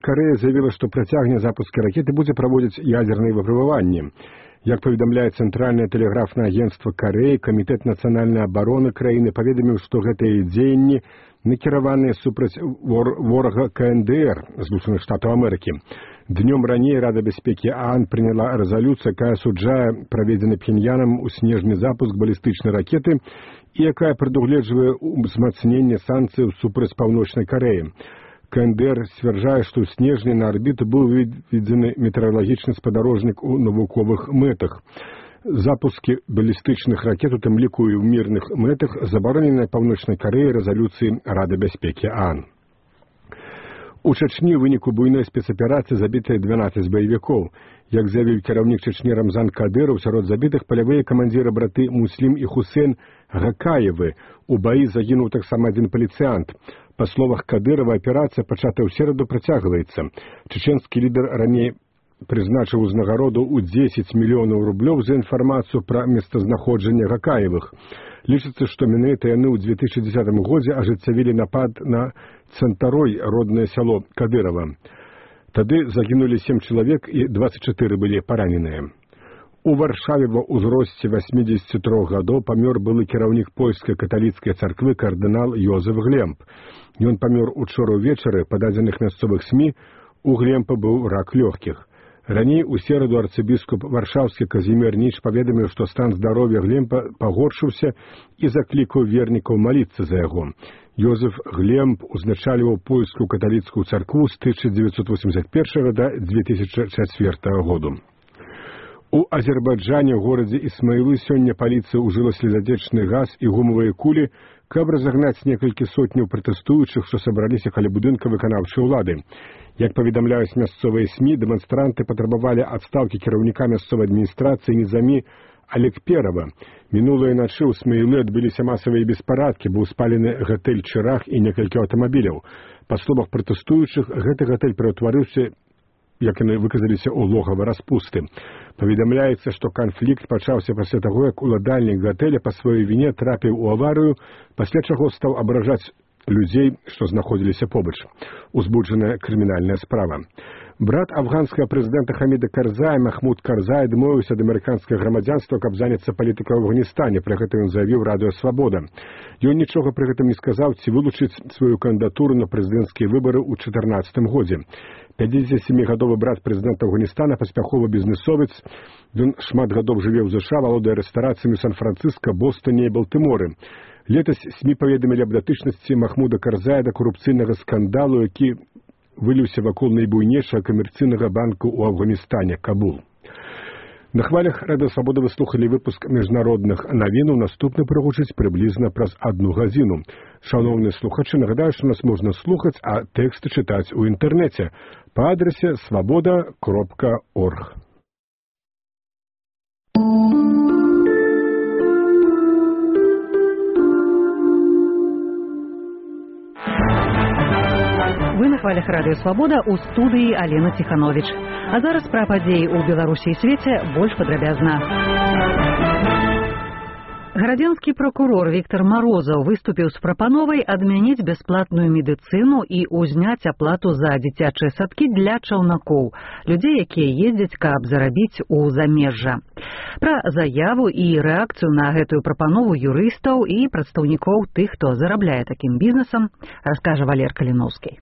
Карэя заявіла, што працягне запускі ракеты, будзе праводзіць ядзерныя выпрабаванні. Як паведамляе Цэнтральнае тэлеграфнае агенцтва Карэі, Камітэт нацыянальнай абароны краіны паведаміў, што гэтыя дзеянні накіраваныя супраць ворага КНДР, Злучаных Штатаў Амерыкі. Днём раней Рада бяспекі ААН прыняла рэзалюцыю, якая асуджае праведзены Пхеньянам у снежні запуск балістычнай ракеты і якая прадугледжвае узмацненне санкцыяў супраць Паўночнай Карэі. КНДР сцвярджае, што ў снежні на арбіту быў выведзены метэаралагічны спадарожнік у навуковых мэтах. Запускі балістычных ракет, у тым ліку і ў мірных мэтах, забаронены Паўночнай Карэі рэзалюцыі Рады бяспекі ААН. У Чачні ў выніку буйной спецаперацыі забітыя 12 баевікоў. Як заявіў кіраўнік Чачні Рамзан Кадыров, сярод забітых палявыя камандзіры браты Муслім і Хусейн Гакаевы. У баі загінуў таксама адзін паліцыянт. Па словах Кадырова, аперацыя, пачатая ў сераду, працягваецца. Чеченскі лідар раней прызначыў узнагароду ў 10 мільёнаў рублёў за інфармацыю пра месцазнаходжанне Гакаевых. Лічыцца, што менавіта яны ў 2010 годзе ажыццявілі напад на Цантарой, роднае сяло Кадырова. Тады загінулі 7 чалавек і 24 былі параненыя. У Варшаве ва ўзросце 83 гадоў памёр былы кіраўнік польскай каталіцкай царквы кардынал Йозеф Глемб. Ён памёр учора ўвечары, па дадзеных мясцовых СМІ, у Глемба быў рак лёгкіх. Раней у сераду арцыбіскуп варшаўскі Казімір Ніч паведаміў, што стан здароўя Глемба пагоршыўся і заклікаў вернікаў маліцца за яго. Йозеф Глемб узначальваў польскую каталіцкую царкву з 1981 да 2004 году. У Азербайджане ў горадзе Ісмаілы сёння паліцыя ўжыла слезатечны газ і гумавыя кулі, каб разагнаць некалькі сотняў пратэстуючых, што сабраліся каля будынка выканаўчай улады. Як паведамляюць мясцовыя СМІ, дэманстранты патрабавалі адстаўкі кіраўніка мясцовай адміністрацыі Нізамі Алекперова. Мінулыя начы ў Ісмаілы адбыліся масавыя беспарадкі, быў спалены гатэль Чырах і некалькі аўтамабіляў. Па словах пратэстуючых, гэты гатэль пераўтварыўся, як яны выказаліся, у логава распусты. Паведамляецца, што канфлікт пачаўся пасля таго, як уладальнік гатэля па сваёй віне трапіў у аварыю, пасля чаго стаў абражаць людзей, што знаходзіліся побач. Узбуджаная крымінальная справа. Брат афганскага прэзідэнта Хаміда Карзая Махмуд Карзай адмовіўся ад амерыканскага грамадзянства, каб заняцца палітыкай у Афганістане. Пры гэтым ён заявіў Радыё Свабода. Ён нічога пры гэтым не сказаў, ці вылучыць сваю кандыдатуру на прэзідэнцкія выбары ў 2014 годзе. 57-гадовы брат прэзідэнта Афганістана, паспяховы бізнесовец. Ён шмат гадоў жыве ў ЗША, валодае рэстарацыямі ў Сан-Францыска, Бостоне і Балтыморы. Летась СМІ паведамілі аб датычнасці Махмуда Карзая да карупцыйнага скандалу, які выліўся вакол найбуйнейшага камерцыйнага банку ў Афганістане – Кабул. На хвалях Радыё Свабода вы слухалі выпуск міжнародных навін. Наступны прагучыць прыблізна праз 1 гадзіну. Шановныя слухачы, нагадаю, што нас можна слухаць, а тэксты чытаць у інтэрнэце па адрасе swaboda.org. Вы на хвалях Радыё Свабода, у студыі Алена Ціхановіч. А зараз пра падзеі ў Беларусі і свеце больш падрабязна. Гарадзенскі прокурор Віктор Марозаў выступіў з прапановай адмяніць бясплатную медыцыну і ўзняць аплату за дзіцячыя садкі для чаўнакоў, людзей, якія ездзяць, каб зарабіць у замежжа. Пра заяву і рэакцыю на гэтую прапанову юрыстаў і прадстаўнікоў тых, хто зарабляе такім бізнесам, раскажа Валер Каліноўскі.